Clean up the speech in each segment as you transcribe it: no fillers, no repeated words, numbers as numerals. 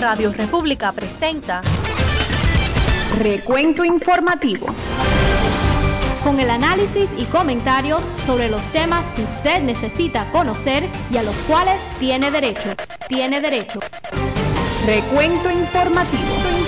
Radio República presenta Recuento Informativo, con el análisis y comentarios sobre los temas que usted necesita conocer y a los cuales tiene derecho. Recuento Informativo.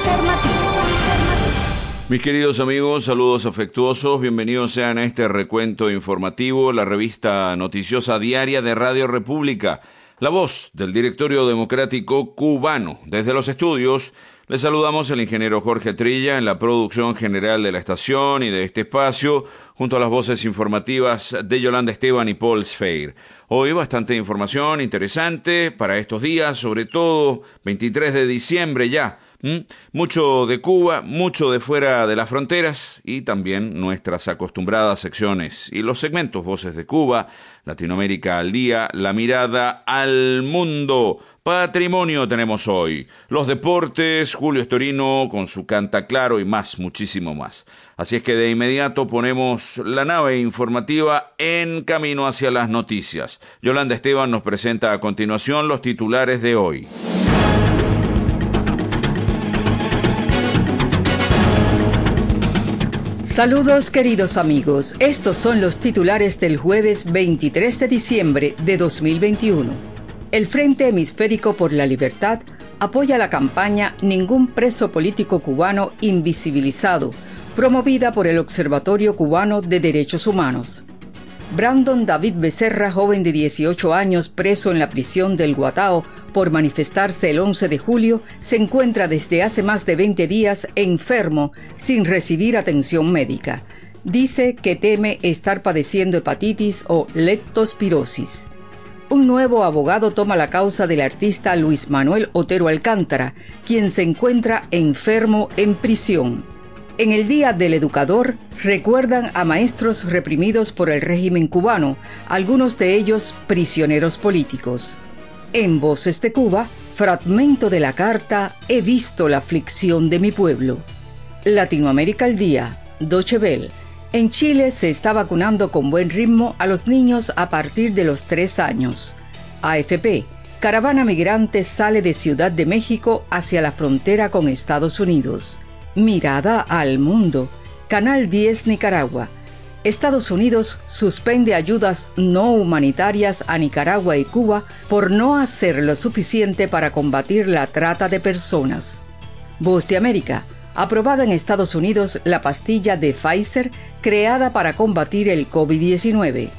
Mis queridos amigos, saludos afectuosos, bienvenidos sean a este Recuento Informativo, la revista noticiosa diaria de Radio República, la voz del Directorio Democrático Cubano. Desde los estudios les saludamos el ingeniero Jorge Trilla en la producción general de la estación y de este espacio, junto a las voces informativas de Yolanda Esteban y Paul Sfeir. Hoy bastante información interesante para estos días, sobre todo 23 de diciembre ya. Mucho de Cuba, mucho de fuera de las fronteras y también nuestras acostumbradas secciones y los segmentos Voces de Cuba, Latinoamérica al día, la mirada al mundo. Patrimonio tenemos hoy, los deportes, Julio Estorino con su Canta Claro y más, muchísimo más. Así es que de inmediato ponemos la nave informativa en camino hacia las noticias. Yolanda Esteban nos presenta a continuación los titulares de hoy. Saludos queridos amigos, estos son los titulares del jueves 23 de diciembre de 2021. El Frente Hemisférico por la Libertad apoya la campaña Ningún preso político cubano invisibilizado, promovida por el Observatorio Cubano de Derechos Humanos. Brandon David Becerra, joven de 18 años, preso en la prisión del Guatao por manifestarse el 11 de julio, se encuentra desde hace más de 20 días enfermo sin recibir atención médica. Dice que teme estar padeciendo hepatitis o leptospirosis. Un nuevo abogado toma la causa del artista Luis Manuel Otero Alcántara, quien se encuentra enfermo en prisión. En el Día del Educador, recuerdan a maestros reprimidos por el régimen cubano, algunos de ellos prisioneros políticos. En Voces de Cuba, fragmento de la carta He visto la aflicción de mi pueblo. Latinoamérica al día, Deutsche Welle. En Chile se está vacunando con buen ritmo a los niños a partir de los 3 años. AFP. Caravana migrante sale de Ciudad de México hacia la frontera con Estados Unidos. Mirada al mundo. Canal 10 Nicaragua. Estados Unidos suspende ayudas no humanitarias a Nicaragua y Cuba por no hacer lo suficiente para combatir la trata de personas. Voz de América. Aprobada en Estados Unidos la pastilla de Pfizer creada para combatir el COVID-19.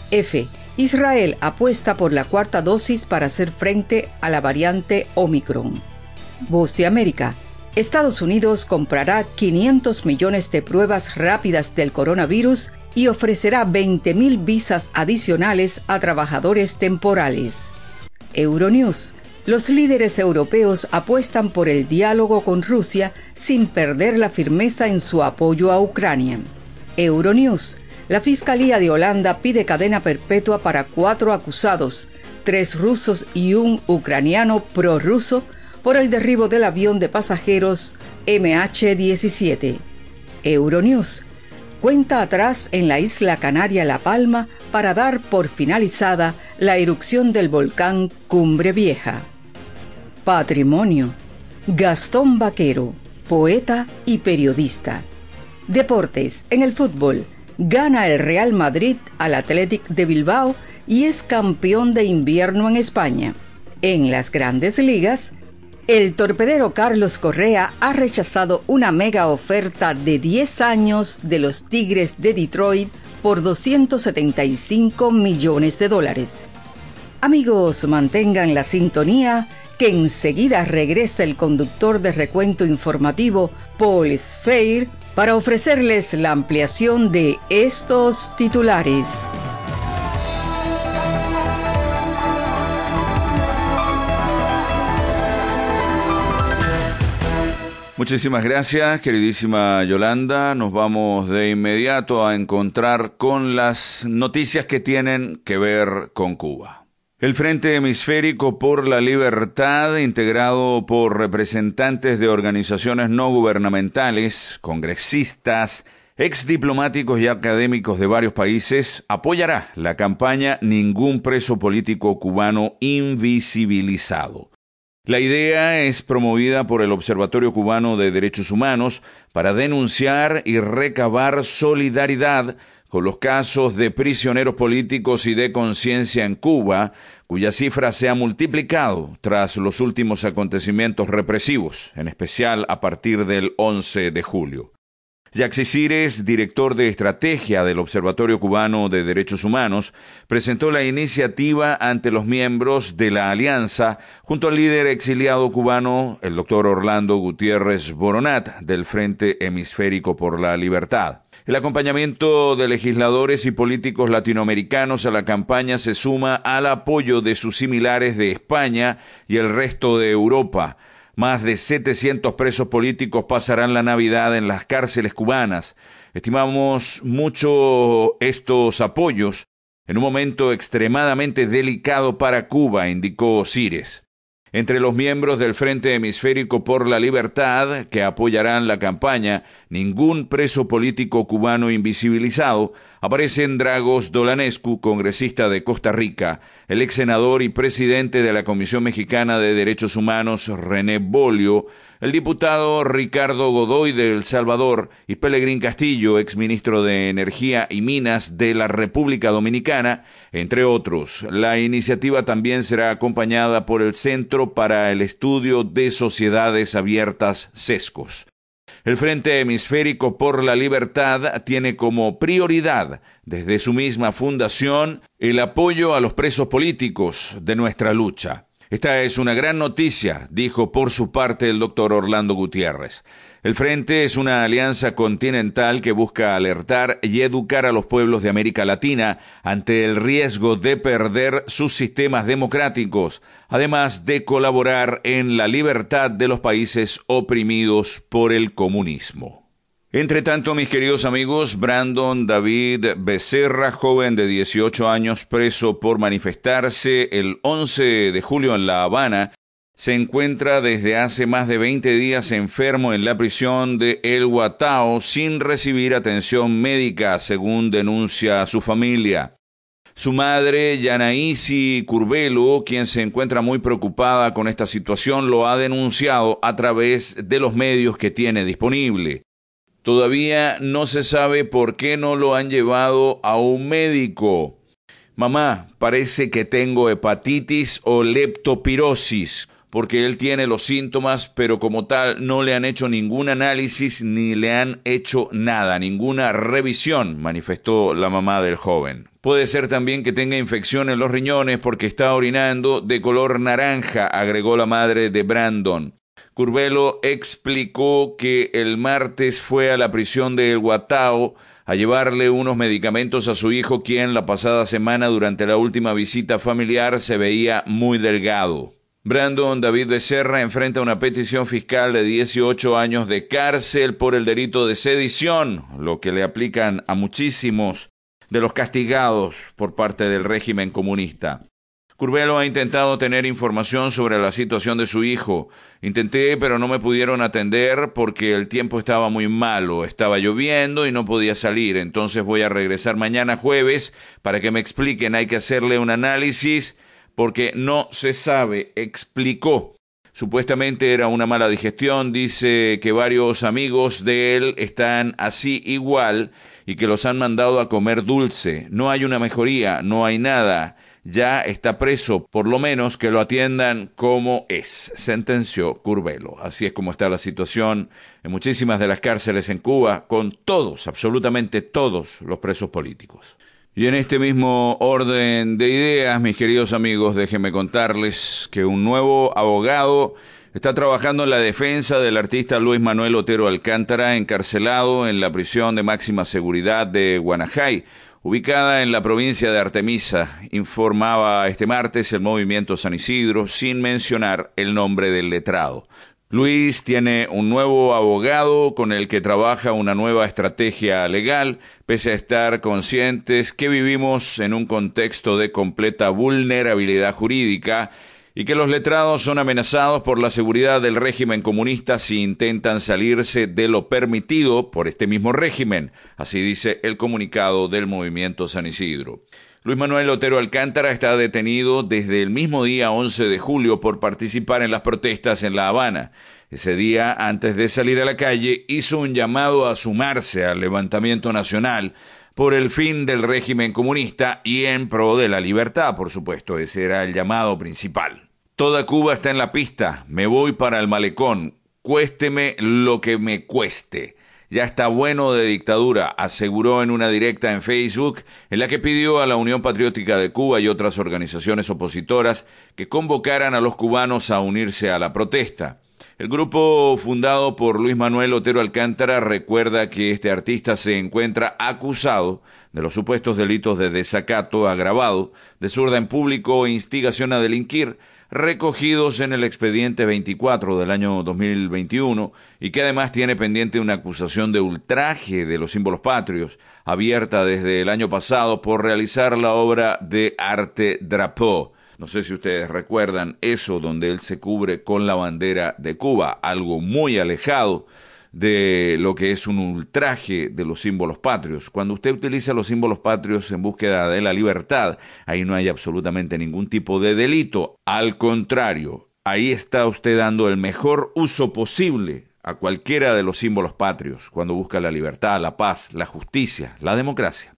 F. Israel apuesta por la 4ª dosis para hacer frente a la variante Omicron. Voz de América. Estados Unidos comprará 500 millones de pruebas rápidas del coronavirus y ofrecerá 20.000 visas adicionales a trabajadores temporales. Euronews. Los líderes europeos apuestan por el diálogo con Rusia sin perder la firmeza en su apoyo a Ucrania. Euronews. La Fiscalía de Holanda pide cadena perpetua para 4 acusados, 3 rusos y un ucraniano prorruso, por el derribo del avión de pasajeros MH17. Euronews. Cuenta atrás en la isla canaria La Palma para dar por finalizada la erupción del volcán Cumbre Vieja. Patrimonio. Gastón Vaquero, poeta y periodista. Deportes. En el fútbol, gana el Real Madrid al Athletic de Bilbao y es campeón de invierno en España. En las grandes ligas, el torpedero Carlos Correa ha rechazado una mega oferta de 10 años de los Tigres de Detroit por $275 millones. Amigos, mantengan la sintonía, que enseguida regresa el conductor de Recuento Informativo, Paul Sfeir, para ofrecerles la ampliación de estos titulares. Muchísimas gracias, queridísima Yolanda. Nos vamos de inmediato a encontrar con las noticias que tienen que ver con Cuba. El Frente Hemisférico por la Libertad, integrado por representantes de organizaciones no gubernamentales, congresistas, exdiplomáticos y académicos de varios países, apoyará la campaña Ningún preso político cubano invisibilizado. La idea es promovida por el Observatorio Cubano de Derechos Humanos para denunciar y recabar solidaridad con los casos de prisioneros políticos y de conciencia en Cuba, cuya cifra se ha multiplicado tras los últimos acontecimientos represivos, en especial a partir del 11 de julio. Yaxi Cires, director de estrategia del Observatorio Cubano de Derechos Humanos, presentó la iniciativa ante los miembros de la alianza junto al líder exiliado cubano, el doctor Orlando Gutiérrez Boronat, del Frente Hemisférico por la Libertad. El acompañamiento de legisladores y políticos latinoamericanos a la campaña se suma al apoyo de sus similares de España y el resto de Europa. Más de 700 presos políticos pasarán la Navidad en las cárceles cubanas. Estimamos mucho estos apoyos en un momento extremadamente delicado para Cuba, indicó Cires. Entre los miembros del Frente Hemisférico por la Libertad, que apoyarán la campaña Ningún preso político cubano invisibilizado, aparecen Dragos Dolanescu, congresista de Costa Rica, el ex senador y presidente de la Comisión Mexicana de Derechos Humanos, René Bolio, el diputado Ricardo Godoy de El Salvador y Pelegrín Castillo, exministro de Energía y Minas de la República Dominicana, entre otros. La iniciativa también será acompañada por el Centro para el Estudio de Sociedades Abiertas, CESCOS. El Frente Hemisférico por la Libertad tiene como prioridad, desde su misma fundación, el apoyo a los presos políticos de nuestra lucha. Esta es una gran noticia, dijo por su parte el doctor Orlando Gutiérrez. El Frente es una alianza continental que busca alertar y educar a los pueblos de América Latina ante el riesgo de perder sus sistemas democráticos, además de colaborar en la libertad de los países oprimidos por el comunismo. Entre tanto, mis queridos amigos, Brandon David Becerra, joven de 18 años preso por manifestarse el 11 de julio en La Habana, se encuentra desde hace más de 20 días enfermo en la prisión de El Guatao sin recibir atención médica, según denuncia su familia. Su madre, Yanaisi Curbelo, quien se encuentra muy preocupada con esta situación, lo ha denunciado a través de los medios que tiene disponible. Todavía no se sabe por qué no lo han llevado a un médico. Mamá, parece que tengo hepatitis o leptospirosis, porque él tiene los síntomas, pero como tal no le han hecho ningún análisis ni le han hecho nada, ninguna revisión, manifestó la mamá del joven. Puede ser también que tenga infección en los riñones porque está orinando de color naranja, agregó la madre de Brandon. Curbelo explicó que el martes fue a la prisión de El Guatao a llevarle unos medicamentos a su hijo, quien la pasada semana durante la última visita familiar se veía muy delgado. Brandon David Becerra enfrenta una petición fiscal de 18 años de cárcel por el delito de sedición, lo que le aplican a muchísimos de los castigados por parte del régimen comunista. Curbelo ha intentado tener información sobre la situación de su hijo. Intenté, pero no me pudieron atender porque el tiempo estaba muy malo, estaba lloviendo y no podía salir. Entonces voy a regresar mañana jueves para que me expliquen. Hay que hacerle un análisis porque no se sabe, explicó. Supuestamente era una mala digestión, dice que varios amigos de él están así igual y que los han mandado a comer dulce. No hay una mejoría, no hay nada. Ya está preso, por lo menos que lo atiendan como es, sentenció Curbelo. Así es como está la situación en muchísimas de las cárceles en Cuba, con todos, absolutamente todos los presos políticos. Y en este mismo orden de ideas, mis queridos amigos, déjenme contarles que un nuevo abogado está trabajando en la defensa del artista Luis Manuel Otero Alcántara, encarcelado en la prisión de máxima seguridad de Guanajay, ubicada en la provincia de Artemisa, informaba este martes el Movimiento San Isidro, sin mencionar el nombre del letrado. Luis tiene un nuevo abogado con el que trabaja una nueva estrategia legal, pese a estar conscientes que vivimos en un contexto de completa vulnerabilidad jurídica y que los letrados son amenazados por la seguridad del régimen comunista si intentan salirse de lo permitido por este mismo régimen, así dice el comunicado del Movimiento San Isidro. Luis Manuel Otero Alcántara está detenido desde el mismo día 11 de julio por participar en las protestas en La Habana. Ese día, antes de salir a la calle, hizo un llamado a sumarse al levantamiento nacional por el fin del régimen comunista y en pro de la libertad, por supuesto. Ese era el llamado principal. Toda Cuba está en la pista. Me voy para el malecón. Cuésteme lo que me cueste. Ya está bueno de dictadura, aseguró en una directa en Facebook, en la que pidió a la Unión Patriótica de Cuba y otras organizaciones opositoras que convocaran a los cubanos a unirse a la protesta. El grupo fundado por Luis Manuel Otero Alcántara recuerda que este artista se encuentra acusado de los supuestos delitos de desacato agravado, desorden público e instigación a delinquir, recogidos en el expediente 24 del año 2021 y que además tiene pendiente una acusación de ultraje de los símbolos patrios, abierta desde el año pasado por realizar la obra de arte Drapeau. No sé si ustedes recuerdan eso, donde él se cubre con la bandera de Cuba, algo muy alejado de lo que es un ultraje de los símbolos patrios. Cuando usted utiliza los símbolos patrios en búsqueda de la libertad, ahí no hay absolutamente ningún tipo de delito. Al contrario, ahí está usted dando el mejor uso posible a cualquiera de los símbolos patrios, cuando busca la libertad, la paz, la justicia, la democracia.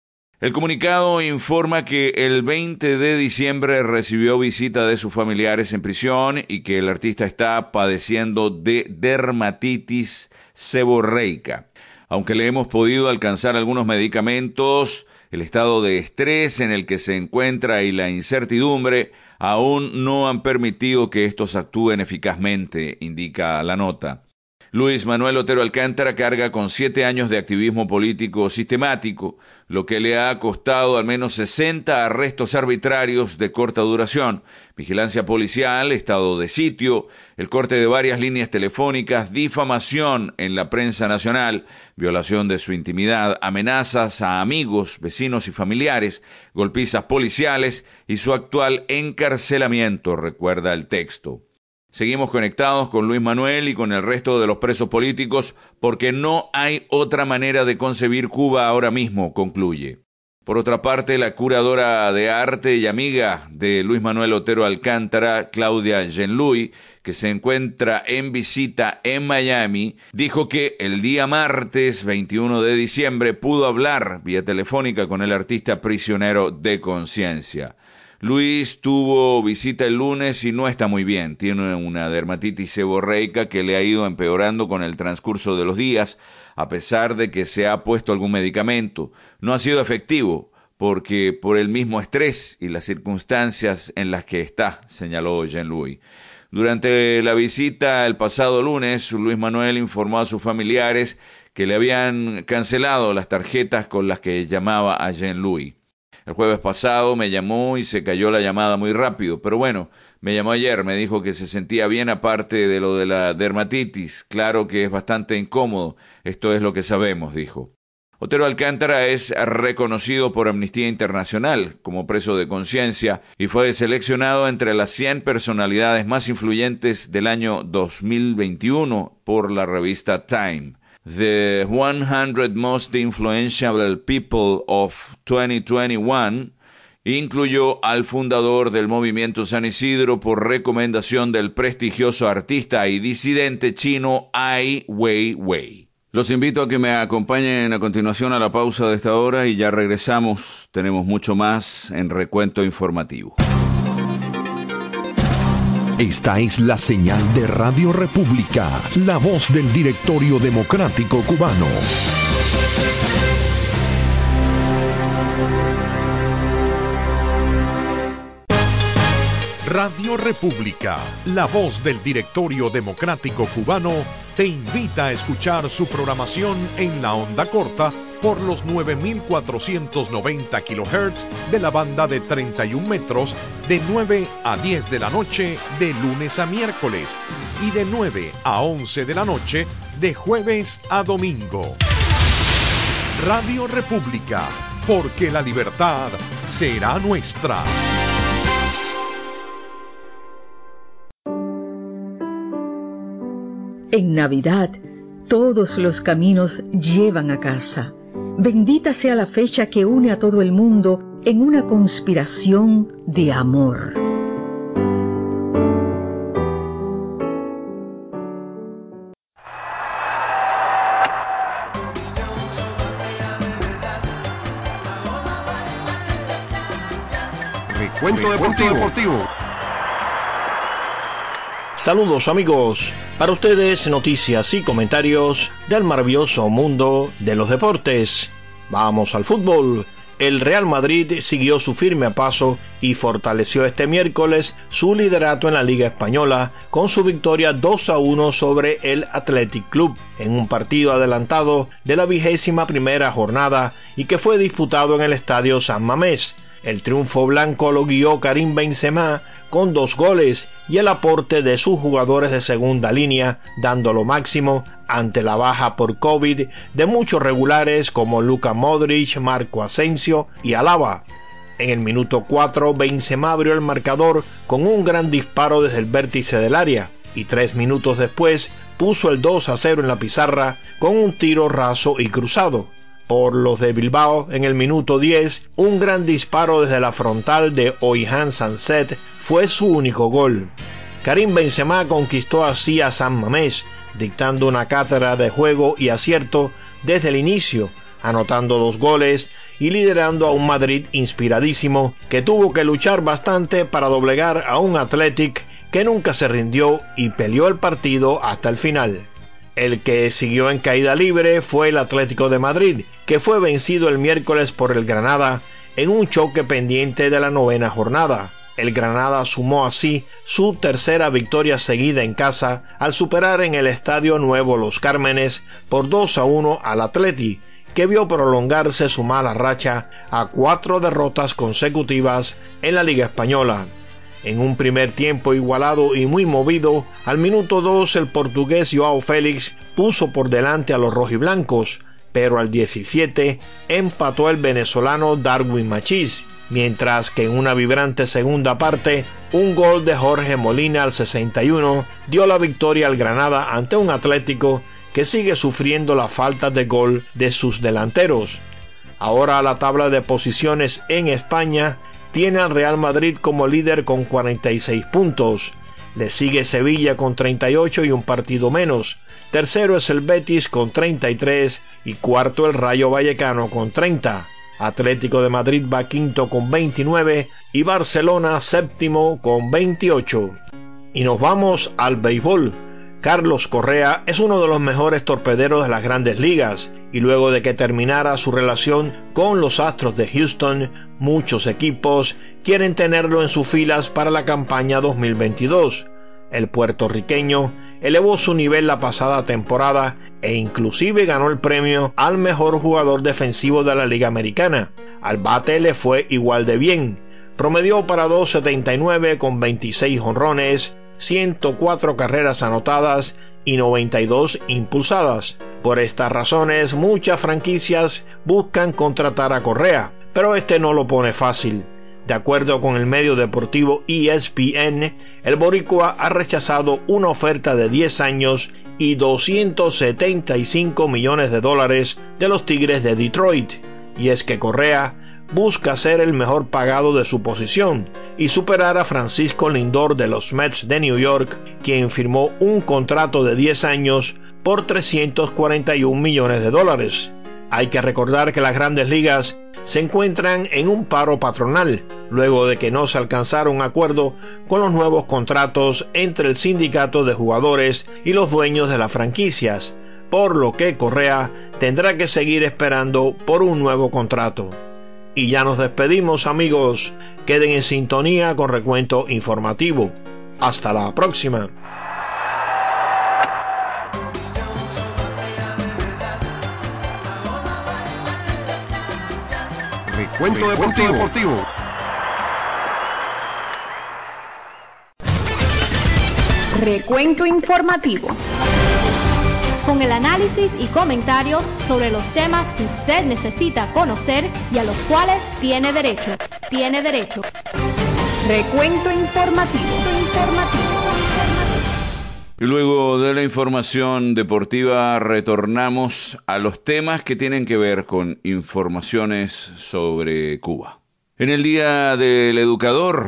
El comunicado informa que el 20 de diciembre recibió visita de sus familiares en prisión y que el artista está padeciendo de dermatitis seborreica. Aunque le hemos podido alcanzar algunos medicamentos, el estado de estrés en el que se encuentra y la incertidumbre aún no han permitido que estos actúen eficazmente, indica la nota. Luis Manuel Otero Alcántara carga con 7 años de activismo político sistemático, lo que le ha costado al menos 60 arrestos arbitrarios de corta duración, vigilancia policial, estado de sitio, el corte de varias líneas telefónicas, difamación en la prensa nacional, violación de su intimidad, amenazas a amigos, vecinos y familiares, golpizas policiales y su actual encarcelamiento, recuerda el texto. Seguimos conectados con Luis Manuel y con el resto de los presos políticos porque no hay otra manera de concebir Cuba ahora mismo, concluye. Por otra parte, la curadora de arte y amiga de Luis Manuel Otero Alcántara, Claudia Jean-Louis, que se encuentra en visita en Miami, dijo que el día martes 21 de diciembre pudo hablar vía telefónica con el artista prisionero de conciencia. Luis tuvo visita el lunes y no está muy bien. Tiene una dermatitis seborreica que le ha ido empeorando con el transcurso de los días, a pesar de que se ha puesto algún medicamento. No ha sido efectivo, porque por el mismo estrés y las circunstancias en las que está, señaló Jean-Louis. Durante la visita el pasado lunes, Luis Manuel informó a sus familiares que le habían cancelado las tarjetas con las que llamaba a Jean-Louis. El jueves pasado me llamó y se cayó la llamada muy rápido, pero bueno, me llamó ayer, me dijo que se sentía bien aparte de lo de la dermatitis, claro que es bastante incómodo, esto es lo que sabemos, dijo. Otero Alcántara es reconocido por Amnistía Internacional como preso de conciencia y fue seleccionado entre las 100 personalidades más influyentes del año 2021 por la revista Time. The 100 Most Influential People of 2021 incluyó al fundador del movimiento San Isidro por recomendación del prestigioso artista y disidente chino Ai Weiwei. Los invito a que me acompañen a continuación a la pausa de esta hora y ya regresamos. Tenemos mucho más en Recuento Informativo. Esta es la señal de Radio República, la voz del Directorio Democrático Cubano. Radio República, la voz del Directorio Democrático Cubano, te invita a escuchar su programación en la onda corta por los 9.490 kHz de la banda de 31 metros de 9 a 10 de la noche de lunes a miércoles y de 9 a 11 de la noche de jueves a domingo. Radio República, porque la libertad será nuestra. En Navidad, todos los caminos llevan a casa. Bendita sea la fecha que une a todo el mundo en una conspiración de amor. Recuento deportivo. Saludos amigos, para ustedes noticias y comentarios del maravilloso mundo de los deportes. Vamos al fútbol. El Real Madrid siguió su firme paso y fortaleció este miércoles su liderato en la Liga Española con su victoria 2-1 sobre el Athletic Club en un partido adelantado de la 21ª jornada y que fue disputado en el Estadio San Mamés. El triunfo blanco lo guió Karim Benzema con 2 goles y el aporte de sus jugadores de segunda línea, dando lo máximo ante la baja por COVID de muchos regulares como Luka Modric, Marco Asensio y Alaba. En el minuto 4, Benzema abrió el marcador con un gran disparo desde el vértice del área y 3 minutos después puso el 2-0 en la pizarra con un tiro raso y cruzado. Por los de Bilbao, en el minuto 10, un gran disparo desde la frontal de Oihan Sanset fue su único gol. Karim Benzema conquistó así a San Mamés, dictando una cátedra de juego y acierto desde el inicio, anotando 2 goles y liderando a un Madrid inspiradísimo que tuvo que luchar bastante para doblegar a un Athletic que nunca se rindió y peleó el partido hasta el final. El que siguió en caída libre fue el Atlético de Madrid, que fue vencido el miércoles por el Granada en un choque pendiente de la 9ª jornada. El Granada sumó así su tercera victoria seguida en casa al superar en el Estadio Nuevo Los Cármenes por 2-1 al Atleti, que vio prolongarse su mala racha a 4 derrotas consecutivas en la Liga Española. En un primer tiempo igualado y muy movido, al minuto 2 el portugués Joao Félix puso por delante a los rojiblancos, pero al 17 empató el venezolano Darwin Machís, mientras que en una vibrante segunda parte, un gol de Jorge Molina al 61 dio la victoria al Granada ante un Atlético que sigue sufriendo la falta de gol de sus delanteros. Ahora la tabla de posiciones en España tiene al Real Madrid como líder con 46 puntos. Le sigue Sevilla con 38 y un partido menos. Tercero es el Betis con 33 y cuarto el Rayo Vallecano con 30. Atlético de Madrid va quinto con 29 y Barcelona séptimo con 28. Y nos vamos al béisbol. Carlos Correa es uno de los mejores torpederos de las grandes ligas y luego de que terminara su relación con los Astros de Houston, muchos equipos quieren tenerlo en sus filas para la campaña 2022. El puertorriqueño elevó su nivel la pasada temporada e inclusive ganó el premio al mejor jugador defensivo de la Liga Americana. Al bate le fue igual de bien. Promedió para 2.79 con 26 jonrones, 104 carreras anotadas y 92 impulsadas. Por estas razones, muchas franquicias buscan contratar a Correa, pero este no lo pone fácil. De acuerdo con el medio deportivo ESPN, el boricua ha rechazado una oferta de 10 años y $275 millones de los Tigres de Detroit. Y es que Correa busca ser el mejor pagado de su posición y superar a Francisco Lindor de los Mets de New York, quien firmó un contrato de 10 años por $341 millones. Hay que recordar que las grandes ligas se encuentran en un paro patronal, luego de que no se alcanzara un acuerdo con los nuevos contratos entre el sindicato de jugadores y los dueños de las franquicias, por lo que Correa tendrá que seguir esperando por un nuevo contrato. Y ya nos despedimos, amigos. Queden en sintonía con Recuento Informativo. Hasta la próxima. Recuento deportivo. Recuento informativo. Con el análisis y comentarios sobre los temas que usted necesita conocer y a los cuales tiene derecho. Recuento informativo. Y luego de la información deportiva retornamos a los temas que tienen que ver con informaciones sobre Cuba. En el Día del Educador,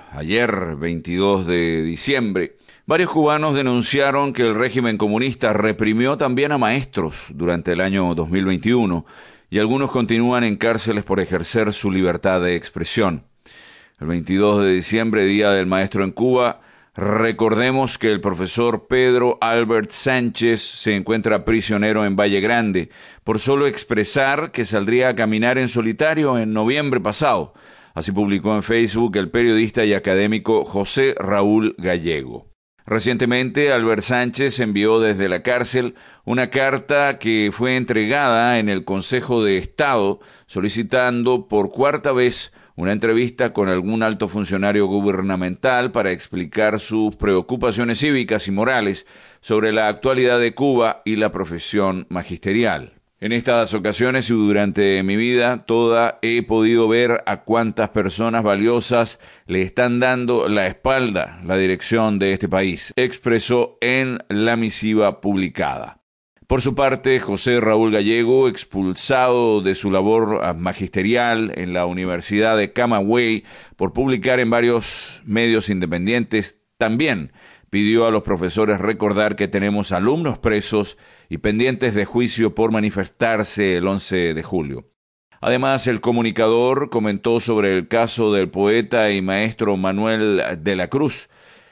ayer 22 de diciembre, varios cubanos denunciaron que el régimen comunista reprimió también a maestros durante el año 2021 y algunos continúan en cárceles por ejercer su libertad de expresión. El 22 de diciembre, Día del Maestro en Cuba, recordemos que el profesor Pedro Albert Sánchez se encuentra prisionero en Valle Grande por solo expresar que saldría a caminar en solitario en noviembre pasado. Así publicó en Facebook el periodista y académico José Raúl Gallego. Recientemente, Albert Sánchez envió desde la cárcel una carta que fue entregada en el Consejo de Estado solicitando por cuarta vez una entrevista con algún alto funcionario gubernamental para explicar sus preocupaciones cívicas y morales sobre la actualidad de Cuba y la profesión magisterial. En estas ocasiones y durante mi vida toda he podido ver a cuántas personas valiosas le están dando la espalda la dirección de este país, expresó en la misiva publicada. Por su parte, José Raúl Gallego, expulsado de su labor magisterial en la Universidad de Camagüey por publicar en varios medios independientes, también pidió a los profesores recordar que tenemos alumnos presos y pendientes de juicio por manifestarse el 11 de julio. Además, el comunicador comentó sobre el caso del poeta y maestro Manuel de la Cruz,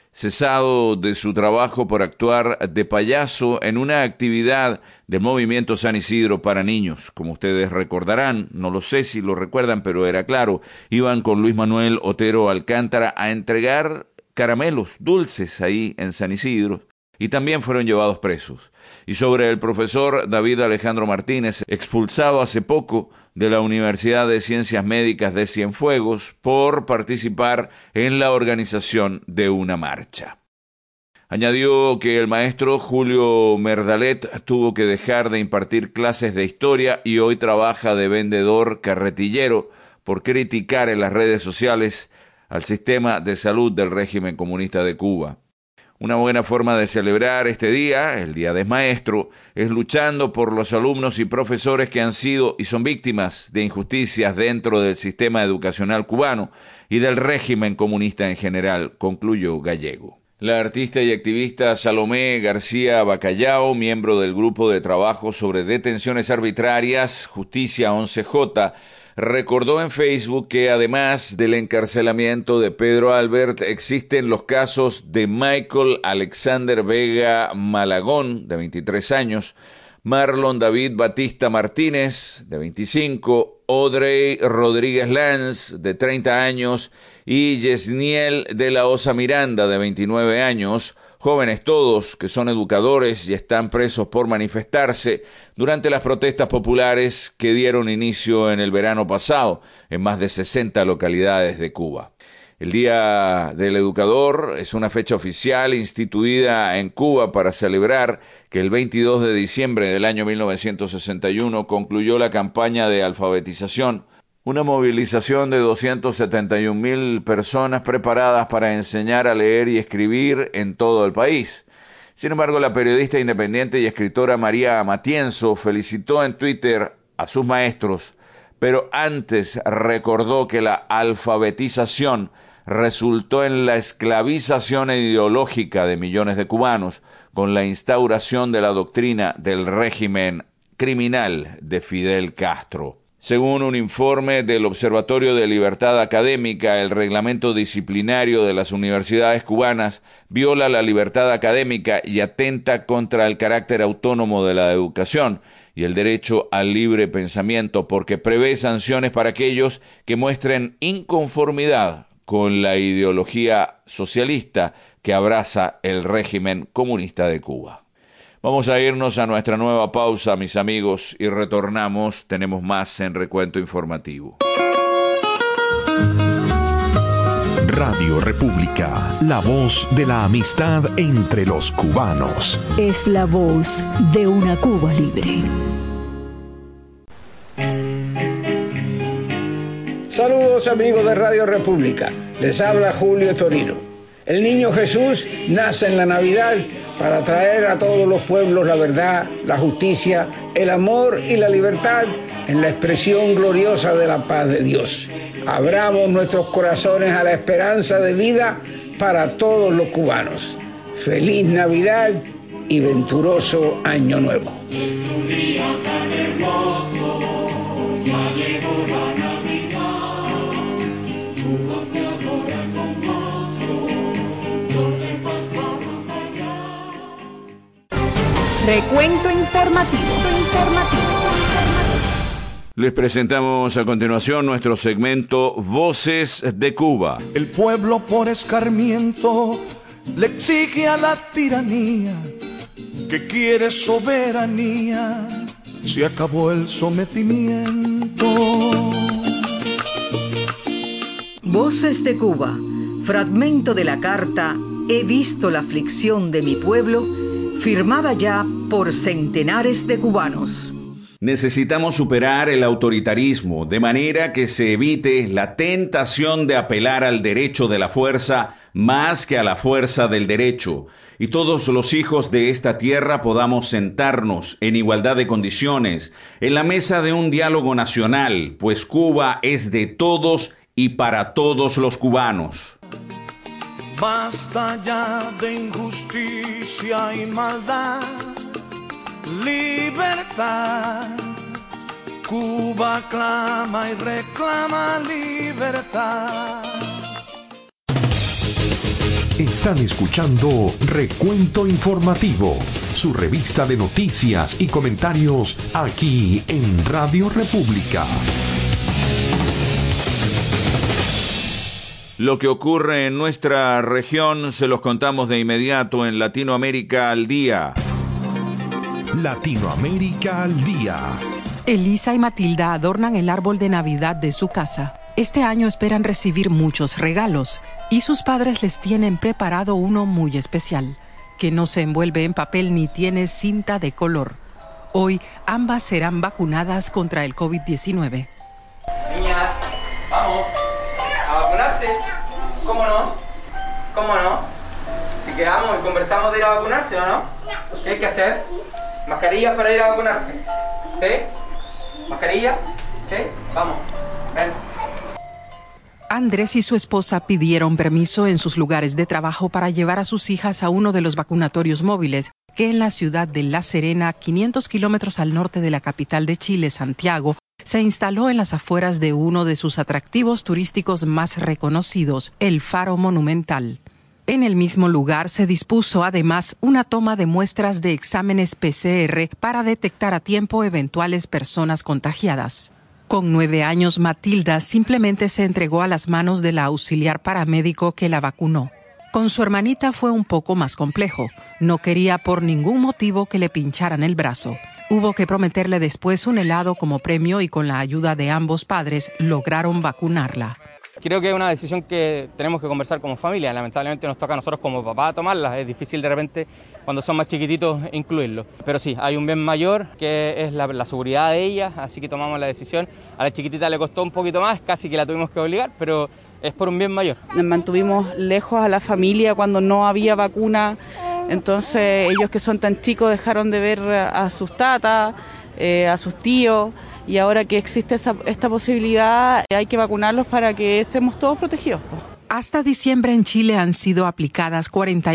cesado de su trabajo por actuar de payaso en una actividad del Movimiento San Isidro para niños. Como ustedes recordarán, no lo sé si lo recuerdan, pero era claro, iban con Luis Manuel Otero Alcántara a entregar caramelos dulces ahí en San Isidro y también fueron llevados presos. Y sobre el profesor David Alejandro Martínez, expulsado hace poco de la Universidad de Ciencias Médicas de Cienfuegos por participar en la organización de una marcha. Añadió que el maestro Julio Merdalet tuvo que dejar de impartir clases de historia y hoy trabaja de vendedor carretillero por criticar en las redes sociales al sistema de salud del régimen comunista de Cuba. Una buena forma de celebrar este día, el Día del Maestro, es luchando por los alumnos y profesores que han sido y son víctimas de injusticias dentro del sistema educacional cubano y del régimen comunista en general, concluyó Gallego. La artista y activista Salomé García Bacallao, miembro del Grupo de Trabajo sobre Detenciones Arbitrarias, Justicia 11J, recordó en Facebook que además del encarcelamiento de Pedro Albert, existen los casos de Michael Alexander Vega Malagón, de 23 años, Marlon David Batista Martínez, de 25, Audrey Rodríguez Lanz, de 30 años, y Yesniel de la Osa Miranda, de 29 años, jóvenes todos que son educadores y están presos por manifestarse durante las protestas populares que dieron inicio en el verano pasado en más de 60 localidades de Cuba. El Día del Educador es una fecha oficial instituida en Cuba para celebrar que el 22 de diciembre del año 1961 concluyó la campaña de alfabetización, una movilización de 271,000 personas preparadas para enseñar a leer y escribir en todo el país. Sin embargo, la periodista independiente y escritora María Matienzo felicitó en Twitter a sus maestros, pero antes recordó que la alfabetización resultó en la esclavización ideológica de millones de cubanos con la instauración de la doctrina del régimen criminal de Fidel Castro. Según un informe del Observatorio de Libertad Académica, el reglamento disciplinario de las universidades cubanas viola la libertad académica y atenta contra el carácter autónomo de la educación y el derecho al libre pensamiento, porque prevé sanciones para aquellos que muestren inconformidad con la ideología socialista que abraza el régimen comunista de Cuba. Vamos a irnos a nuestra nueva pausa, mis amigos, y retornamos. Tenemos más en Recuento Informativo. Radio República, la voz de la amistad entre los cubanos. Es la voz de una Cuba libre. Saludos amigos de Radio República, les habla Julio Torino. El niño Jesús nace en la Navidad para traer a todos los pueblos la verdad, la justicia, el amor y la libertad en la expresión gloriosa de la paz de Dios. Abramos nuestros corazones a la esperanza de vida para todos los cubanos. Feliz Navidad y venturoso Año Nuevo. Recuento informativo. Les presentamos a continuación nuestro segmento Voces de Cuba. El pueblo por escarmiento le exige a la tiranía que quiere soberanía. Se acabó el sometimiento. Voces de Cuba, fragmento de la carta He visto la aflicción de mi pueblo, firmada ya por centenares de cubanos. Necesitamos superar el autoritarismo de manera que se evite la tentación de apelar al derecho de la fuerza más que a la fuerza del derecho, y todos los hijos de esta tierra podamos sentarnos en igualdad de condiciones en la mesa de un diálogo nacional, pues Cuba es de todos y para todos los cubanos. Basta ya de injusticia y maldad, libertad. Cuba clama y reclama libertad. Están escuchando Recuento Informativo, su revista de noticias y comentarios aquí en Radio República. Lo que ocurre en nuestra región se los contamos de inmediato en Latinoamérica al Día. Latinoamérica al Día. Elisa y Matilda adornan el árbol de Navidad de su casa. Este año esperan recibir muchos regalos y sus padres les tienen preparado uno muy especial, que no se envuelve en papel ni tiene cinta de color. Hoy ambas serán vacunadas contra el COVID-19. Niñas, vamos a vacunarse. ¿Cómo no? ¿Cómo no? Si quedamos y conversamos de ir a vacunarse, ¿o no? ¿Qué hay que hacer? ¿Mascarillas para ir a vacunarse? ¿Sí? ¿Mascarilla? ¿Sí? Vamos, ven. Andrés y su esposa pidieron permiso en sus lugares de trabajo para llevar a sus hijas a uno de los vacunatorios móviles que en la ciudad de La Serena, 500 kilómetros al norte de la capital de Chile, Santiago, se instaló en las afueras de uno de sus atractivos turísticos más reconocidos, el Faro Monumental. En el mismo lugar se dispuso además una toma de muestras de exámenes PCR para detectar a tiempo eventuales personas contagiadas. Con 9 años, Matilda simplemente se entregó a las manos de la auxiliar paramédico que la vacunó. Con su hermanita fue un poco más complejo. No quería por ningún motivo que le pincharan el brazo. Hubo que prometerle después un helado como premio y con la ayuda de ambos padres lograron vacunarla. Creo que es una decisión que tenemos que conversar como familia. Lamentablemente nos toca a nosotros como papá tomarla. Es difícil de repente, cuando son más chiquititos, incluirlo. Pero sí, hay un bien mayor que es la seguridad de ellas, así que tomamos la decisión. A la chiquitita le costó un poquito más, casi que la tuvimos que obligar, pero es por un bien mayor. Nos mantuvimos lejos a la familia cuando no había vacuna. Entonces ellos que son tan chicos dejaron de ver a sus tatas, a sus tíos. Y ahora que existe esta posibilidad, hay que vacunarlos para que estemos todos protegidos. Hasta diciembre en Chile han sido aplicadas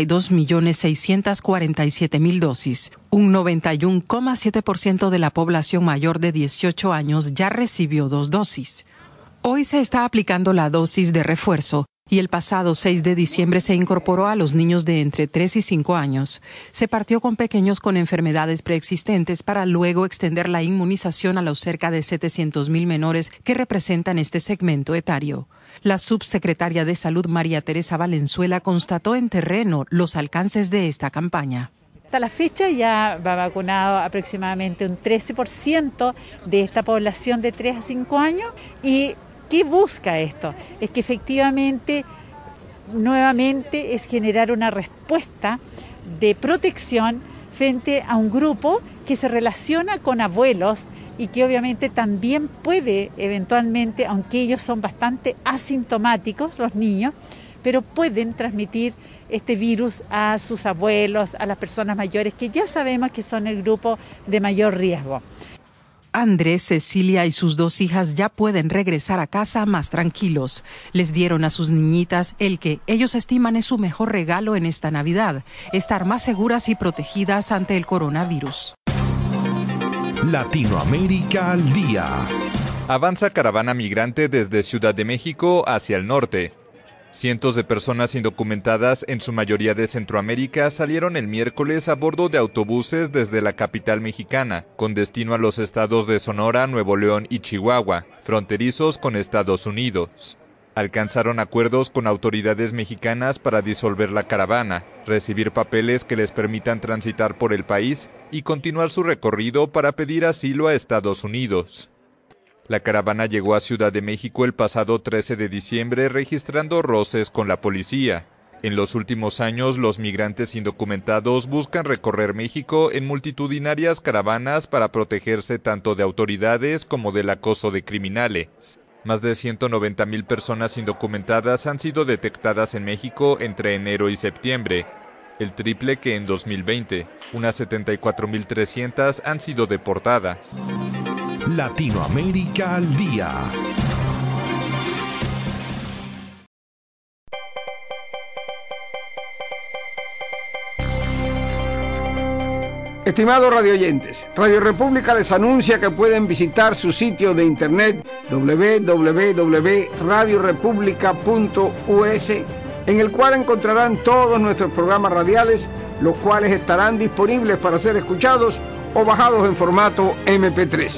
42.647.000 dosis. Un 91,7% de la población mayor de 18 años ya recibió 2 dosis. Hoy se está aplicando la dosis de refuerzo y el pasado 6 de diciembre se incorporó a los niños de entre 3 y 5 años. Se partió con pequeños con enfermedades preexistentes para luego extender la inmunización a los cerca de 700.000 menores que representan este segmento etario. La subsecretaria de Salud, María Teresa Valenzuela, constató en terreno los alcances de esta campaña. Hasta la fecha ya va vacunado aproximadamente un 13% de esta población de 3 a 5 años y ¿qué busca esto? Es que efectivamente, nuevamente, es generar una respuesta de protección frente a un grupo que se relaciona con abuelos y que obviamente también puede eventualmente, aunque ellos son bastante asintomáticos, los niños, pero pueden transmitir este virus a sus abuelos, a las personas mayores, que ya sabemos que son el grupo de mayor riesgo. Andrés, Cecilia y sus 2 hijas ya pueden regresar a casa más tranquilos. Les dieron a sus niñitas el que ellos estiman es su mejor regalo en esta Navidad, estar más seguras y protegidas ante el coronavirus. Latinoamérica al día. Avanza caravana migrante desde Ciudad de México hacia el norte. Cientos de personas indocumentadas, en su mayoría de Centroamérica, salieron el miércoles a bordo de autobuses desde la capital mexicana, con destino a los estados de Sonora, Nuevo León y Chihuahua, fronterizos con Estados Unidos. Alcanzaron acuerdos con autoridades mexicanas para disolver la caravana, recibir papeles que les permitan transitar por el país y continuar su recorrido para pedir asilo a Estados Unidos. La caravana llegó a Ciudad de México el pasado 13 de diciembre registrando roces con la policía. En los últimos años, los migrantes indocumentados buscan recorrer México en multitudinarias caravanas para protegerse tanto de autoridades como del acoso de criminales. Más de 190,000 personas indocumentadas han sido detectadas en México entre enero y septiembre, el triple que en 2020. Unas 74,300 han sido deportadas. Latinoamérica al día. Estimados radioyentes, Radio República les anuncia que pueden visitar su sitio de internet www.radiorepublica.us, en el cual encontrarán todos nuestros programas radiales, los cuales estarán disponibles para ser escuchados o bajados en formato MP3.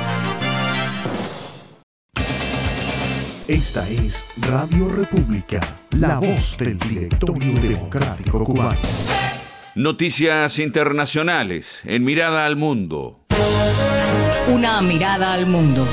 Esta es Radio República, la voz del Directorio Democrático Cubano. Noticias internacionales en Mirada al Mundo. Una mirada al mundo.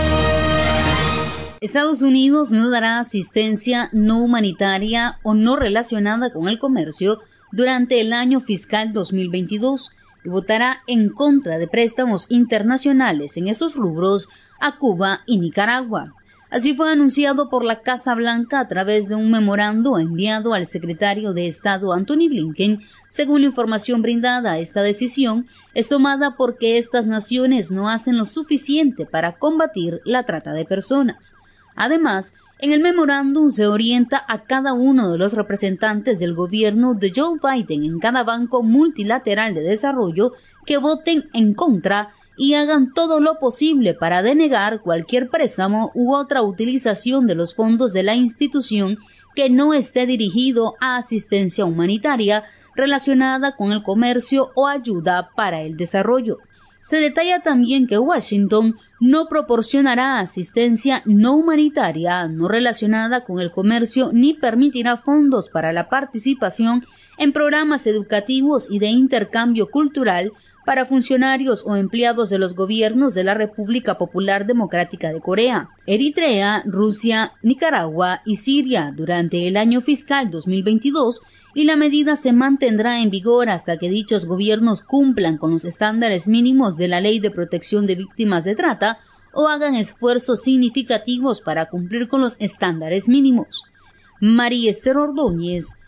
Estados Unidos no dará asistencia no humanitaria o no relacionada con el comercio durante el año fiscal 2022 y votará en contra de préstamos internacionales en esos rubros a Cuba y Nicaragua. Así fue anunciado por la Casa Blanca a través de un memorando enviado al secretario de Estado Antony Blinken. Según la información brindada, esta decisión es tomada porque estas naciones no hacen lo suficiente para combatir la trata de personas. Además, en el memorándum se orienta a cada uno de los representantes del gobierno de Joe Biden en cada banco multilateral de desarrollo que voten en contra y hagan todo lo posible para denegar cualquier préstamo u otra utilización de los fondos de la institución que no esté dirigido a asistencia humanitaria relacionada con el comercio o ayuda para el desarrollo. Se detalla también que Washington no proporcionará asistencia no humanitaria no relacionada con el comercio ni permitirá fondos para la participación en programas educativos y de intercambio cultural para funcionarios o empleados de los gobiernos de la República Popular Democrática de Corea, Eritrea, Rusia, Nicaragua y Siria durante el año fiscal 2022, y la medida se mantendrá en vigor hasta que dichos gobiernos cumplan con los estándares mínimos de la Ley de Protección de Víctimas de Trata o hagan esfuerzos significativos para cumplir con los estándares mínimos. María Esther Ordóñez.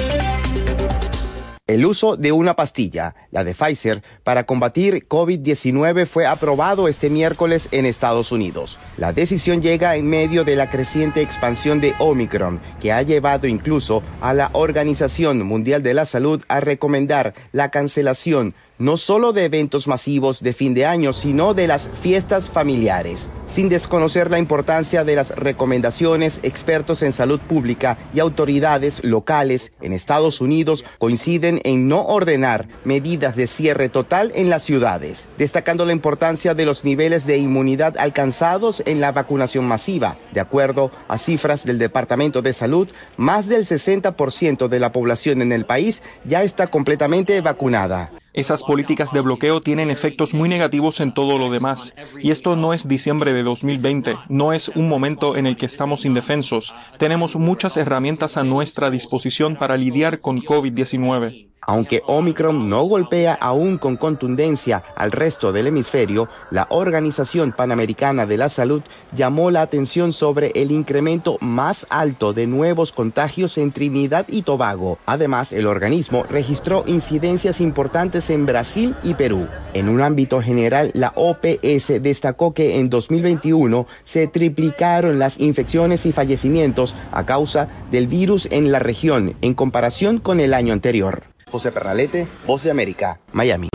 El uso de una pastilla, la de Pfizer, para combatir COVID-19 fue aprobado este miércoles en Estados Unidos. La decisión llega en medio de la creciente expansión de Omicron, que ha llevado incluso a la Organización Mundial de la Salud a recomendar la cancelación no solo de eventos masivos de fin de año, sino de las fiestas familiares. Sin desconocer la importancia de las recomendaciones, expertos en salud pública y autoridades locales en Estados Unidos coinciden en no ordenar medidas de cierre total en las ciudades, destacando la importancia de los niveles de inmunidad alcanzados en la vacunación masiva. De acuerdo a cifras del Departamento de Salud, más del 60% de la población en el país ya está completamente vacunada. Esas políticas de bloqueo tienen efectos muy negativos en todo lo demás. Y esto no es diciembre de 2020, no es un momento en el que estamos indefensos. Tenemos muchas herramientas a nuestra disposición para lidiar con COVID-19. Aunque Omicron no golpea aún con contundencia al resto del hemisferio, la Organización Panamericana de la Salud llamó la atención sobre el incremento más alto de nuevos contagios en Trinidad y Tobago. Además, el organismo registró incidencias importantes en Brasil y Perú. En un ámbito general, la OPS destacó que en 2021 se triplicaron las infecciones y fallecimientos a causa del virus en la región en comparación con el año anterior. José Pernalete, Voz de América, Miami.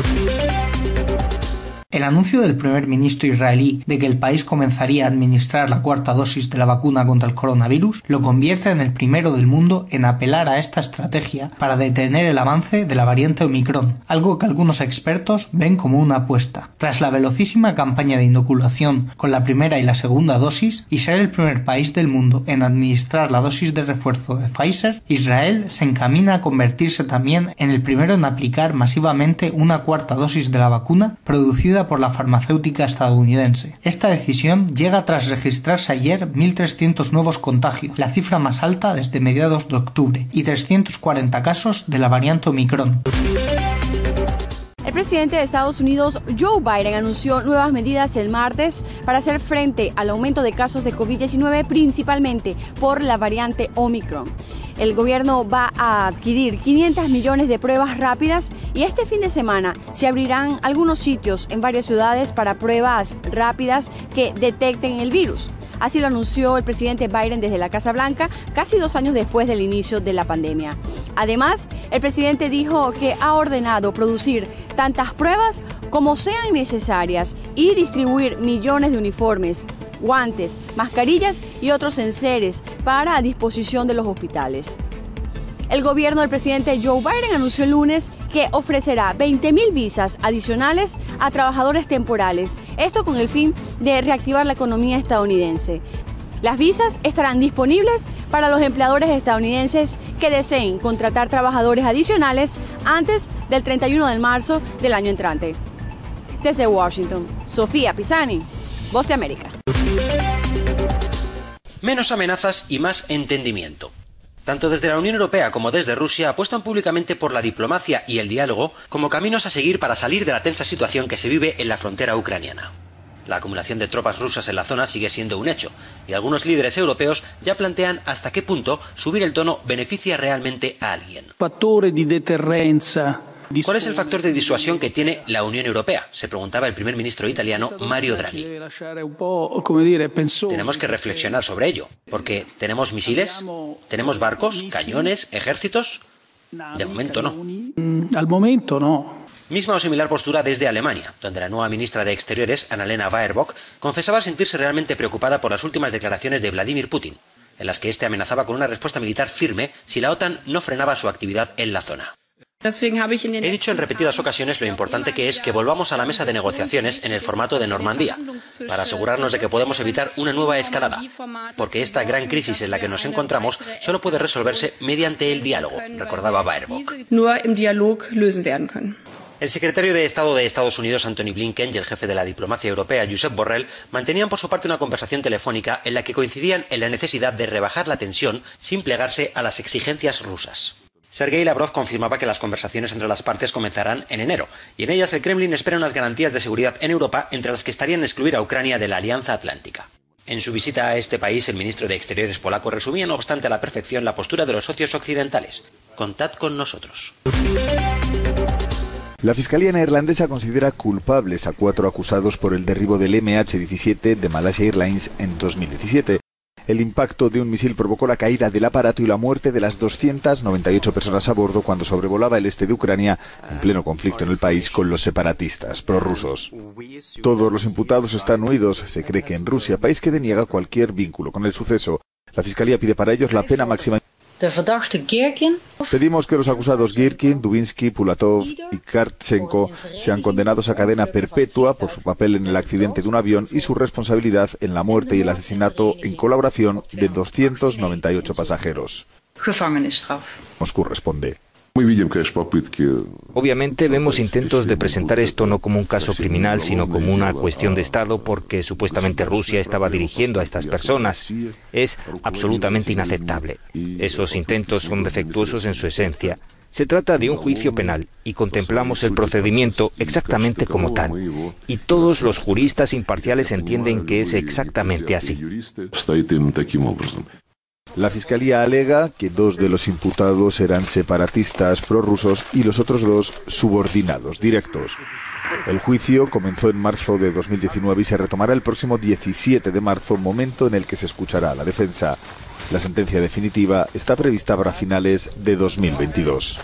El anuncio del primer ministro israelí de que el país comenzaría a administrar la cuarta dosis de la vacuna contra el coronavirus lo convierte en el primero del mundo en apelar a esta estrategia para detener el avance de la variante Omicron, algo que algunos expertos ven como una apuesta. Tras la velocísima campaña de inoculación con la primera y la segunda dosis y ser el primer país del mundo en administrar la dosis de refuerzo de Pfizer, Israel se encamina a convertirse también en el primero en aplicar masivamente una cuarta dosis de la vacuna producida por la farmacéutica estadounidense. Esta decisión llega tras registrarse ayer 1.300 nuevos contagios, la cifra más alta desde mediados de octubre, y 340 casos de la variante Omicron. El presidente de Estados Unidos, Joe Biden, anunció nuevas medidas el martes para hacer frente al aumento de casos de COVID-19, principalmente por la variante Omicron. El gobierno va a adquirir 500 millones de pruebas rápidas y este fin de semana se abrirán algunos sitios en varias ciudades para pruebas rápidas que detecten el virus. Así lo anunció el presidente Biden desde la Casa Blanca, casi 2 años después del inicio de la pandemia. Además, el presidente dijo que ha ordenado producir tantas pruebas como sean necesarias y distribuir millones de uniformes, guantes, mascarillas y otros enseres para disposición de los hospitales. El gobierno del presidente Joe Biden anunció el lunes que ofrecerá 20.000 visas adicionales a trabajadores temporales, esto con el fin de reactivar la economía estadounidense. Las visas estarán disponibles para los empleadores estadounidenses que deseen contratar trabajadores adicionales antes del 31 de marzo del año entrante. Desde Washington, Sofía Pisani, Voz de América. Menos amenazas y más entendimiento. Tanto desde la Unión Europea como desde Rusia apuestan públicamente por la diplomacia y el diálogo como caminos a seguir para salir de la tensa situación que se vive en la frontera ucraniana. La acumulación de tropas rusas en la zona sigue siendo un hecho, y algunos líderes europeos ya plantean hasta qué punto subir el tono beneficia realmente a alguien. ¿Cuál es el factor de disuasión que tiene la Unión Europea?, se preguntaba el primer ministro italiano Mario Draghi. Tenemos que reflexionar sobre ello, porque ¿tenemos misiles? ¿Tenemos barcos, cañones, ejércitos? De momento no. Al momento no. Misma o similar postura desde Alemania, donde la nueva ministra de Exteriores, Annalena Baerbock, confesaba sentirse realmente preocupada por las últimas declaraciones de Vladimir Putin, en las que éste amenazaba con una respuesta militar firme si la OTAN no frenaba su actividad en la zona. He dicho en repetidas ocasiones lo importante que es que volvamos a la mesa de negociaciones en el formato de Normandía, para asegurarnos de que podemos evitar una nueva escalada, porque esta gran crisis en la que nos encontramos solo puede resolverse mediante el diálogo, recordaba Baerbock. El secretario de Estado de Estados Unidos, Antony Blinken, y el jefe de la diplomacia europea, Josep Borrell, mantenían por su parte una conversación telefónica en la que coincidían en la necesidad de rebajar la tensión sin plegarse a las exigencias rusas. Sergei Lavrov confirmaba que las conversaciones entre las partes comenzarán en enero, y en ellas el Kremlin espera unas garantías de seguridad en Europa, entre las que estarían excluir a Ucrania de la Alianza Atlántica. En su visita a este país, el ministro de Exteriores polaco resumía no obstante a la perfección la postura de los socios occidentales. Contad con nosotros. La Fiscalía neerlandesa considera culpables a 4 acusados por el derribo del MH17 de Malaysia Airlines en 2017. El impacto de un misil provocó la caída del aparato y la muerte de las 298 personas a bordo cuando sobrevolaba el este de Ucrania en pleno conflicto en el país con los separatistas prorrusos. Todos los imputados están huidos. Se cree que en Rusia, país que deniega cualquier vínculo con el suceso, la Fiscalía pide para ellos la pena máxima. Pedimos que los acusados Girkin, Dubinsky, Pulatov y Kartchenko sean condenados a cadena perpetua por su papel en el accidente de un avión y su responsabilidad en la muerte y el asesinato en colaboración de 298 pasajeros. Moscú responde. Obviamente vemos intentos de presentar esto no como un caso criminal, sino como una cuestión de Estado, porque supuestamente Rusia estaba dirigiendo a estas personas. Es absolutamente inaceptable. Esos intentos son defectuosos en su esencia. Se trata de un juicio penal y contemplamos el procedimiento exactamente como tal. Y todos los juristas imparciales entienden que es exactamente así. La Fiscalía alega que 2 de los imputados eran separatistas prorrusos y los otros 2 subordinados directos. El juicio comenzó en marzo de 2019 y se retomará el próximo 17 de marzo, momento en el que se escuchará a la defensa. La sentencia definitiva está prevista para finales de 2022.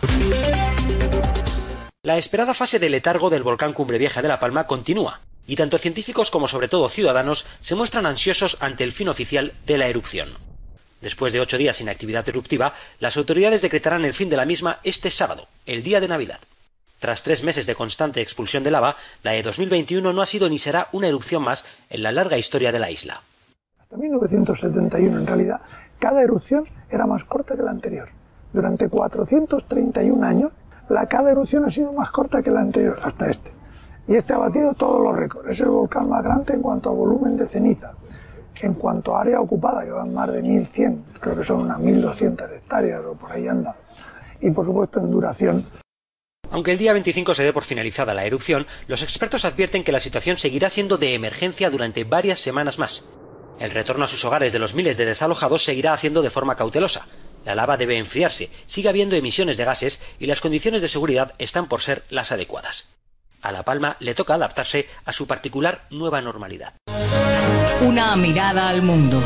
La esperada fase de letargo del volcán Cumbre Vieja de La Palma continúa, y tanto científicos como sobre todo ciudadanos se muestran ansiosos ante el fin oficial de la erupción. Después de 8 días sin actividad eruptiva, las autoridades decretarán el fin de la misma este sábado, el día de Navidad. Tras 3 meses de constante expulsión de lava, la de 2021 no ha sido ni será una erupción más en la larga historia de la isla. Hasta 1971, en realidad, cada erupción era más corta que la anterior. Durante 431 años, cada erupción ha sido más corta que la anterior, hasta este. Y este ha batido todos los récords. Es el volcán más grande en cuanto a volumen de ceniza. En cuanto a área ocupada, que van más de 1.100, creo que son unas 1.200 hectáreas o por ahí anda. Y por supuesto en duración. Aunque el día 25 se dé por finalizada la erupción, los expertos advierten que la situación seguirá siendo de emergencia durante varias semanas más. El retorno a sus hogares de los miles de desalojados seguirá haciendo de forma cautelosa. La lava debe enfriarse, sigue habiendo emisiones de gases y las condiciones de seguridad están por ser las adecuadas. A La Palma le toca adaptarse a su particular nueva normalidad. Una mirada al mundo.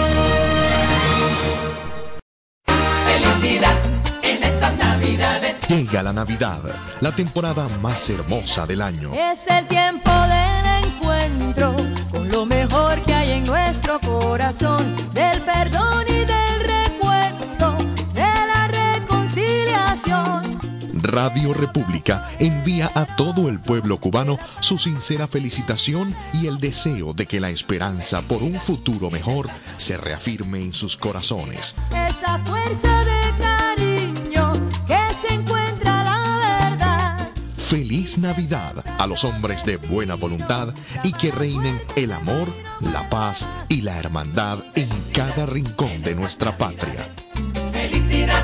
Felicidad en estas Navidades. Llega la Navidad, la temporada más hermosa del año. Es el tiempo del encuentro con lo mejor que hay en nuestro corazón, del perdón y del recuerdo, de la reconciliación. Radio República envía a todo el pueblo cubano su sincera felicitación y el deseo de que la esperanza por un futuro mejor se reafirme en sus corazones. Esa fuerza de cariño que se encuentra la verdad. Feliz Navidad a los hombres de buena voluntad y que reinen el amor, la paz y la hermandad en cada rincón de nuestra patria. Felicidad.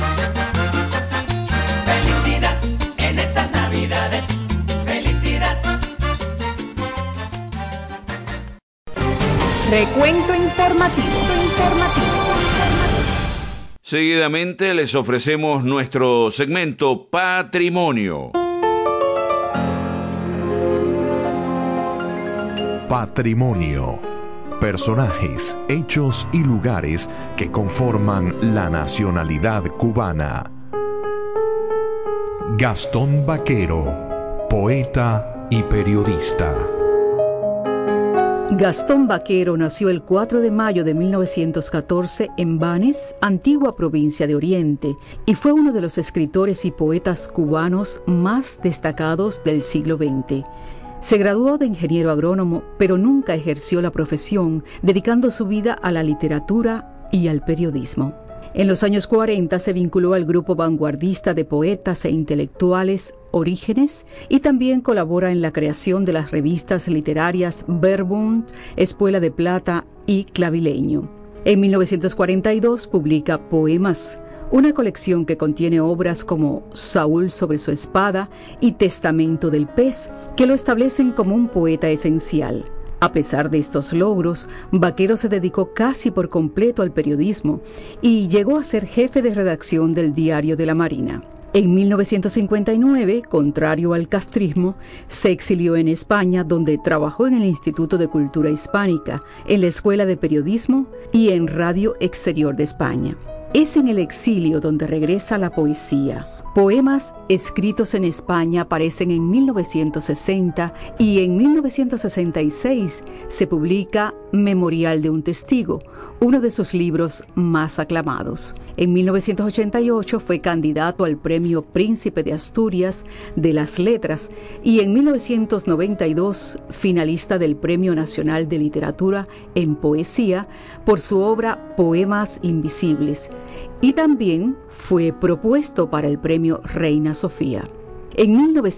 Felicidad en estas Navidades. Felicidad. Recuento informativo. Seguidamente les ofrecemos nuestro segmento Patrimonio. Patrimonio. Personajes, hechos y lugares que conforman la nacionalidad cubana. Gastón Baquero, poeta y periodista. Gastón Baquero nació el 4 de mayo de 1914 en Banes, antigua provincia de Oriente, y fue uno de los escritores y poetas cubanos más destacados del siglo XX. Se graduó de ingeniero agrónomo, pero nunca ejerció la profesión, dedicando su vida a la literatura y al periodismo. En los años 40 se vinculó al grupo vanguardista de poetas e intelectuales Orígenes y también colabora en la creación de las revistas literarias Verbum, Espuela de Plata y Clavileño. En 1942 publica Poemas, una colección que contiene obras como Saúl sobre su espada y Testamento del pez, que lo establecen como un poeta esencial. A pesar de estos logros, Baquero se dedicó casi por completo al periodismo y llegó a ser jefe de redacción del Diario de la Marina. En 1959, contrario al castrismo, se exilió en España, donde trabajó en el Instituto de Cultura Hispánica, en la Escuela de Periodismo y en Radio Exterior de España. Es en el exilio donde regresa la poesía. Poemas escritos en España aparecen en 1960 y en 1966 se publica Memorial de un testigo, uno de sus libros más aclamados. En 1988 fue candidato al Premio Príncipe de Asturias de las Letras y en 1992 finalista del Premio Nacional de Literatura en Poesía por su obra Poemas Invisibles, y también fue propuesto para el Premio Reina Sofía. En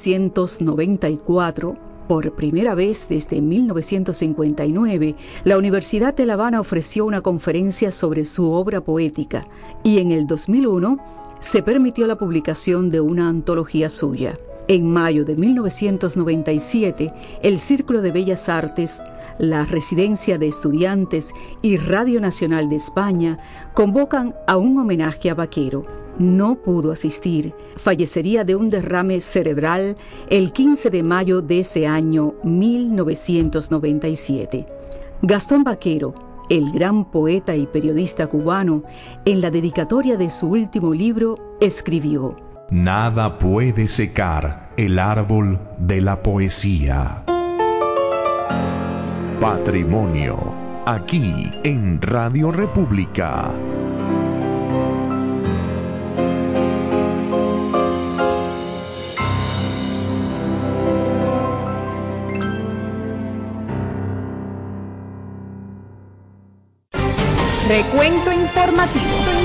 1994, por primera vez desde 1959, la Universidad de La Habana ofreció una conferencia sobre su obra poética y en el 2001 se permitió la publicación de una antología suya. En mayo de 1997, el Círculo de Bellas Artes, la Residencia de Estudiantes y Radio Nacional de España convocan a un homenaje a Baquero. No pudo asistir. Fallecería de un derrame cerebral el 15 de mayo de ese año 1997. Gastón Baquero, el gran poeta y periodista cubano, en la dedicatoria de su último libro, escribió: Nada puede secar el árbol de la poesía. Patrimonio, aquí en Radio República. Recuento informativo.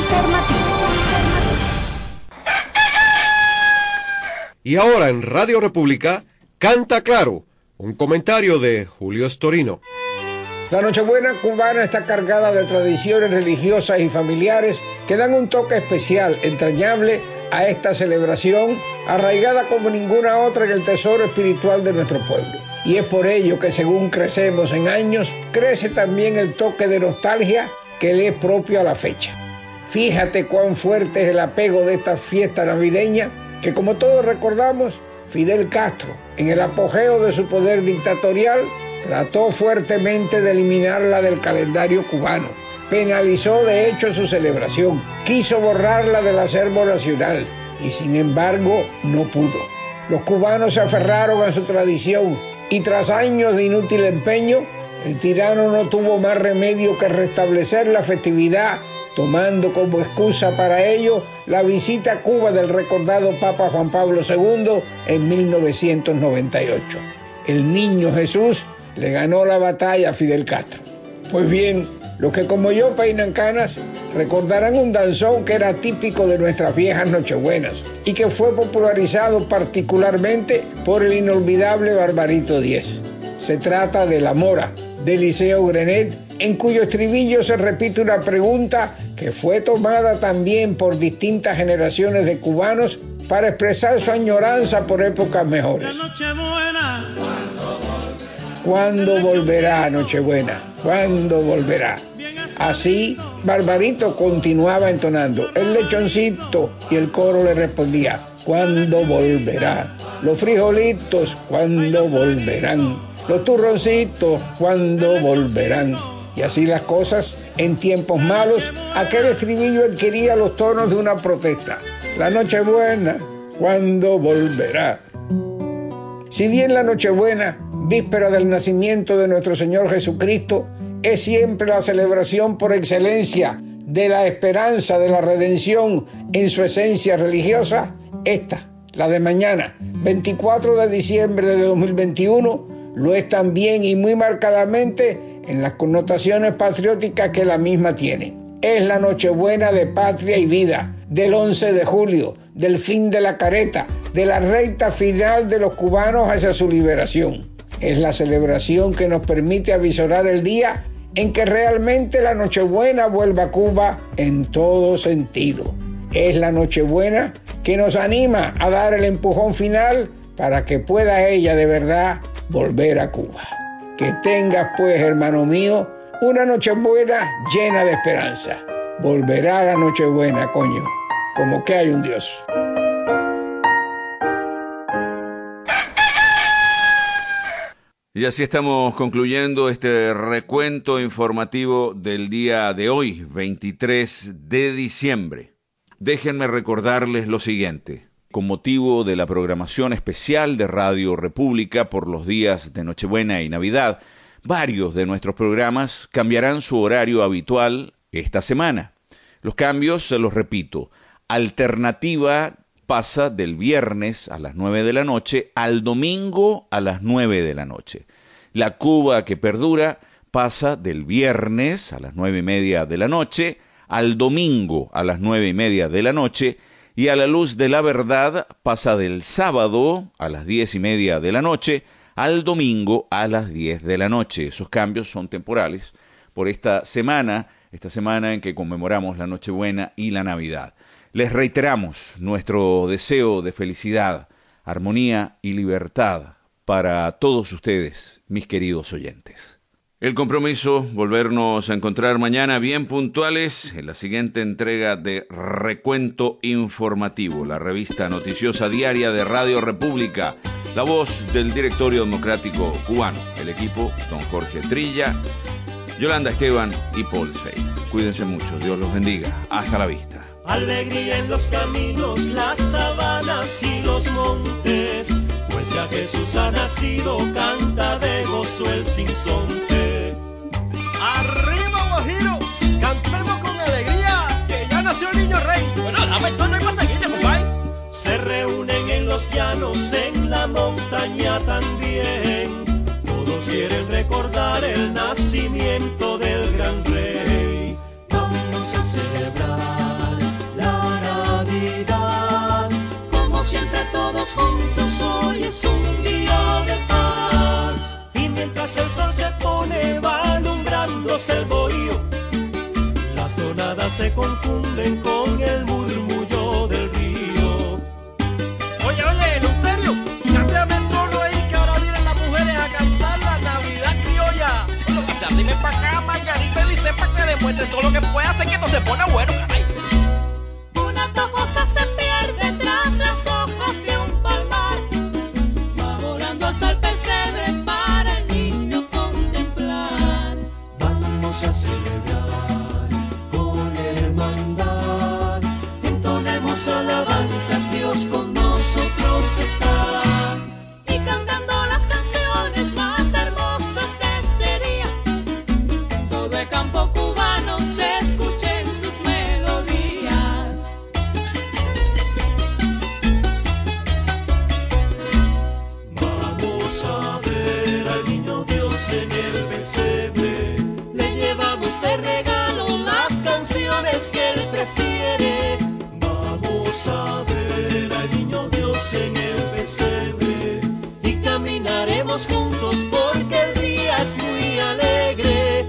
Y ahora en Radio República, Canta Claro, un comentario de Julio Storino. La Nochebuena cubana está cargada de tradiciones religiosas y familiares que dan un toque especial, entrañable a esta celebración, arraigada como ninguna otra en el tesoro espiritual de nuestro pueblo. Y es por ello que según crecemos en años, crece también el toque de nostalgia que le es propio a la fecha. Fíjate cuán fuerte es el apego de esta fiesta navideña, que como todos recordamos, Fidel Castro, en el apogeo de su poder dictatorial, trató fuertemente de eliminarla del calendario cubano. Penalizó de hecho su celebración, quiso borrarla del acervo nacional y sin embargo no pudo. Los cubanos se aferraron a su tradición y tras años de inútil empeño, el tirano no tuvo más remedio que restablecer la festividad, tomando como excusa para ello la visita a Cuba del recordado Papa Juan Pablo II en 1998. El niño Jesús le ganó la batalla a Fidel Castro. Pues bien, los que como yo peinan canas recordarán un danzón que era típico de nuestras viejas Nochebuenas y que fue popularizado particularmente por el inolvidable Barbarito Díez. Se trata de La Mora, de Eliseo Grenet, en cuyo estribillo se repite una pregunta que fue tomada también por distintas generaciones de cubanos para expresar su añoranza por épocas mejores. ¿Cuándo volverá Nochebuena? ¿Cuándo volverá? Así, Barbarito continuaba entonando el lechoncito y el coro le respondía: ¿cuándo volverá? Los frijolitos, ¿cuándo volverán? Los turroncitos, ¿cuándo volverán? Y así las cosas, en tiempos malos, aquel estribillo adquiría los tonos de una protesta. La Nochebuena, ¿cuándo volverá? Si bien la Nochebuena, víspera del nacimiento de nuestro Señor Jesucristo, es siempre la celebración por excelencia de la esperanza de la redención en su esencia religiosa, esta, la de mañana, 24 de diciembre de 2021, lo es también y muy marcadamente en las connotaciones patrióticas que la misma tiene. Es la Nochebuena de patria y vida, del 11 de julio, del fin de la careta, de la recta final de los cubanos hacia su liberación. Es la celebración que nos permite avisorar el día en que realmente la Nochebuena vuelva a Cuba en todo sentido. Es la Nochebuena que nos anima a dar el empujón final para que pueda ella de verdad volver a Cuba. Que tengas pues, hermano mío, una Nochebuena llena de esperanza. Volverá la Nochebuena, coño, como que hay un Dios. Y así estamos concluyendo este recuento informativo del día de hoy, 23 de diciembre. Déjenme recordarles lo siguiente. Con motivo de la programación especial de Radio República por los días de Nochebuena y Navidad, varios de nuestros programas cambiarán su horario habitual esta semana. Los cambios, se los repito, Alternativa pasa del viernes a las 9 de la noche al domingo a las 9 de la noche. La Cuba que perdura pasa del viernes a las 9:30 de la noche al domingo a las 9:30 de la noche, y A la Luz de la Verdad pasa del sábado a las 10:30 de la noche al domingo a las 10 de la noche. Esos cambios son temporales por esta semana en que conmemoramos la Nochebuena y la Navidad. Les reiteramos nuestro deseo de felicidad, armonía y libertad para todos ustedes, mis queridos oyentes. El compromiso, volvernos a encontrar mañana bien puntuales en la siguiente entrega de Recuento Informativo, la revista noticiosa diaria de Radio República, la voz del Directorio Democrático Cubano, el equipo don Jorge Trilla, Yolanda Esteban y Paul Sey. Cuídense mucho, Dios los bendiga, hasta la vista. Alegría en los caminos, las sabanas y los montes, pues ya Jesús ha nacido, canta de gozo el sinsonte. ¡Arriba, Guajiro! ¡Cantemos con alegría, que ya nació el niño rey! Bueno, dame esto, no hay mantequilla, compadre. Se reúnen en los llanos, en la montaña también, todos quieren recordar el nacimiento del gran rey. Vamos a celebrar la Navidad, como siempre todos juntos, hoy es un día de paz. Y mientras el sol se pone, va alumbrándose el bohío, las tonadas se confunden con el murmullo del río. Oye, Eleuterio, cámbiame el tono ahí, que ahora vienen las mujeres a cantar la Navidad criolla. Bueno, o sea, dime pa' acá, Margarita, y dice pa' que demuestre todo lo que puede hacer, que esto se pone bueno, caray. Una tojosa se pierde tras las hojas de un palmar, va volando hasta el pesebre para el niño contemplar. Vamos a celebrar con hermandad, entonemos alabanzas, Dios con nosotros está. Y cantando las canciones más hermosas de este día, en todo el campo cubano se escuchen sus melodías. Vamos a ver al niño Dios en el pesebre, Le llevamos de regalo las canciones que él prefiere. vamos a ver al niño Dios en el pesebre, Y caminaremos juntos porque el día es muy alegre.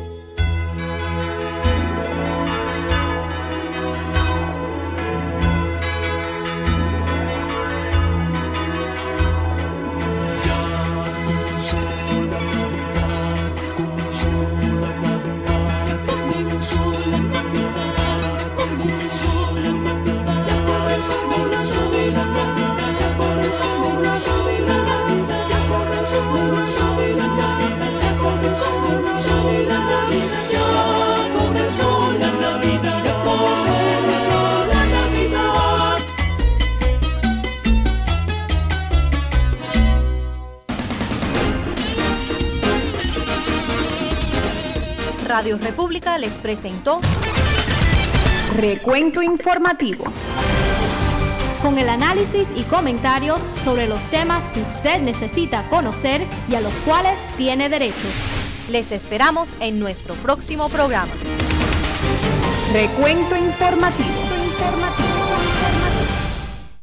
Radio República les presentó Recuento Informativo, con el análisis y comentarios sobre los temas que usted necesita conocer y a los cuales tiene derecho. Les esperamos en nuestro próximo programa. Recuento Informativo.